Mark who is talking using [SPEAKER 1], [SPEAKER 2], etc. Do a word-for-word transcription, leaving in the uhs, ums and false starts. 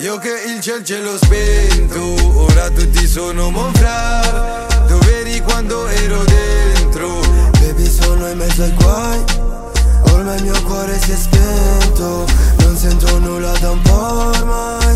[SPEAKER 1] Io che il ciel ce l'ho spento, ora tutti sono mon frère. Dov'eri quando ero dentro?
[SPEAKER 2] Baby, sono in mezzo ai guai, ormai il mio cuore si è spento. Non sento nulla da un po' ormai.